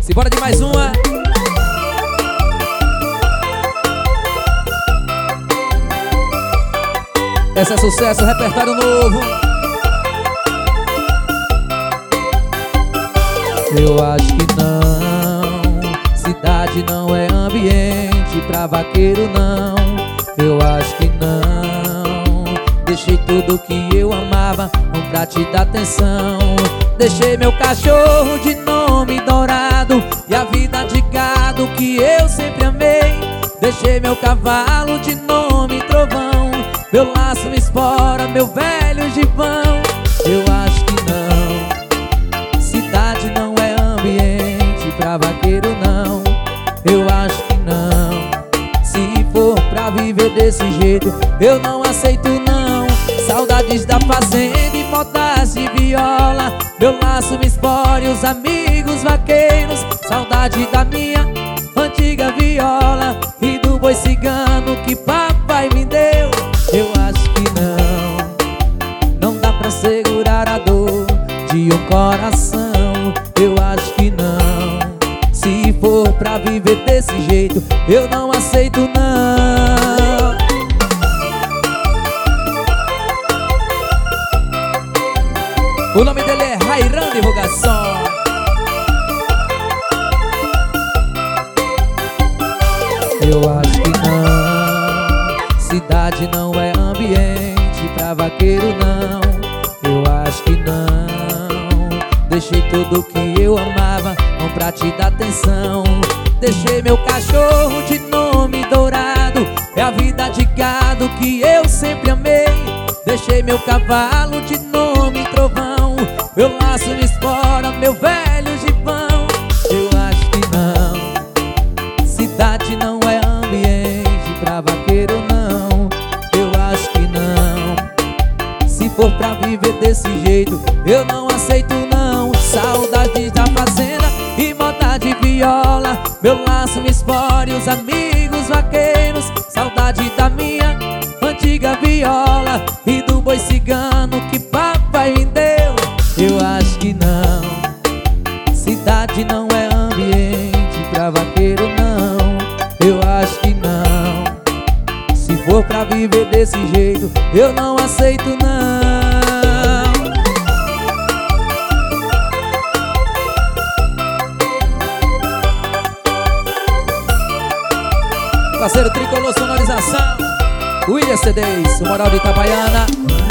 Simbora de mais uma. Essa é sucesso, repertório novo. Eu acho que não, cidade não é ambiente pra vaqueiro não. Eu acho que não, deixei tudo que eu amava pra te dar atenção. Deixei meu cachorro de nome Dourado e a vida de gado que eu sempre amei. Deixei meu cavalo de nome Trovão, meu laço me espora, meu velho gibão. Eu acho que não, cidade não é ambiente pra vaqueiro não. Eu acho que não, se for pra viver desse jeito eu não aceito não. Saudades da fazenda e modas de viola, meu laço me espora e os amigos vaqueiros. Saudade da minha antiga viola e do boi cigano que papai me deu. Eu acho que não dá pra segurar a dor de um coração. Eu acho que não, se for pra viver desse jeito eu não aceito não. O nome dele é Rairan Divulgação. Eu acho que não, cidade não é ambiente pra vaqueiro não. Eu acho que não, deixei tudo que eu amava pra te dar atenção. Deixei meu cachorro de nome Dourado, é a vida de gado que eu sempre amei. Deixei meu cavalo de nome Trovão, meu laço me espora, meu velho gibão. Eu acho que não, cidade não é ambiente pra vaqueiro não. Eu acho que não, se for pra viver desse jeito eu não aceito não. Saudade da fazenda e moda de viola, meu laço me espora e os amigos vaqueiros. Saudade da minha antiga viola e do boi cigano que papai me deu. Eu acho que não, cidade não é ambiente pra vaqueiro não. Eu acho que não, se for pra viver desse jeito eu não aceito não. Parceiro Tricolor Sonorização, William CDs, o Moral de Itabaiana.